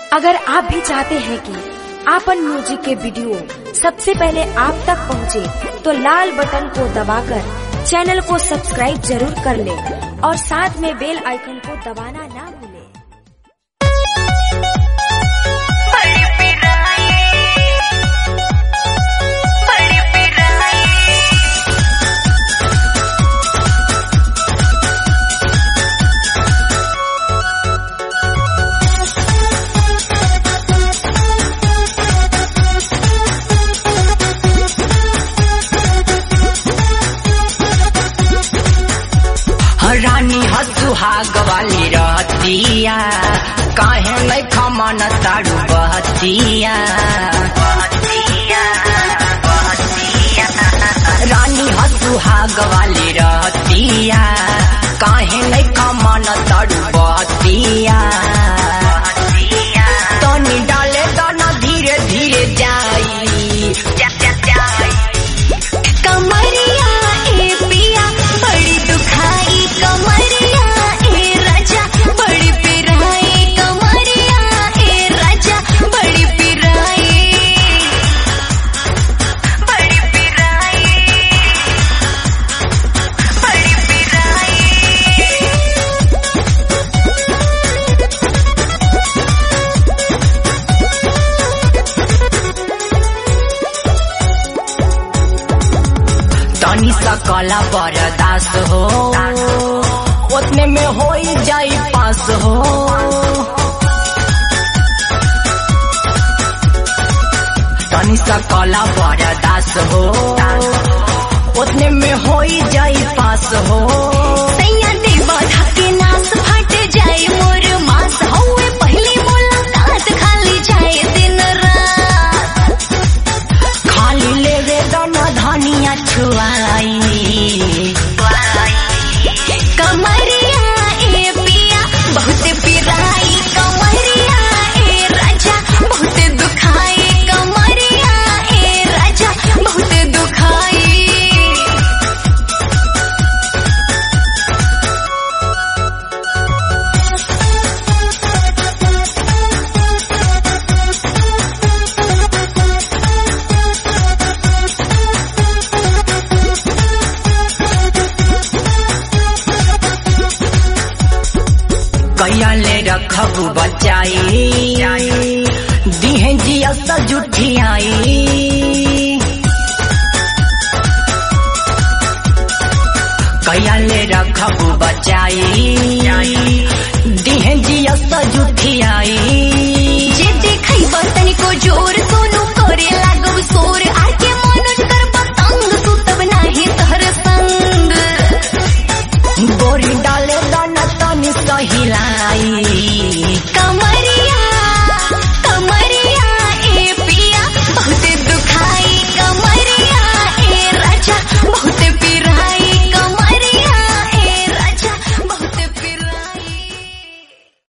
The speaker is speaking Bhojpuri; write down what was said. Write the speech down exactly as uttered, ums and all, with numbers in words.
अगर आप भी चाहते हैं कि आपन म्यूजिक के वीडियो सबसे पहले आप तक पहुंचे, तो लाल बटन को दबाकर चैनल को सब्सक्राइब जरूर कर ले और साथ में बेल आइकन को दबाना ना भूलें। रानी हसुहाग वाली रहतिया, काहे नहीं खमन तारू बहतिया। रानी हसुहाग वाली रहतिया, काहे नहीं खमन तारू बहतिया। तनी डाले दाना धीरे धीरे जाई, कमरिया ए पिया बड़ी दुखाई, कमरिया ए राजा बड़ी पिराई, कमरिया ए राजा बड़ी पिराई, बड़ी पिराई, बड़ी पिराई। तनी सकला बर्दाश्त हो, उतने में हो जाई पास हो। तनी सकला बर्दाश्त हो, उतने में हो जाई पास हो। सैया देवा धके नास फट जाए मोर मास, हौवे पहली मुलाकात खाली जाए दिन रात। खाली लेवे दाना धनिया छुआई, कमरिया ए पिया बहुत पिराई, कमरिया ए राजा बहुत दुखाई, कमरिया ए राजा बहुत दुखाई। कैया ले रखबू बचाई, दिहे जिया सा जुठियाई। कैया ले रखबू बचाई, दिहे जिया सा जुठियाई।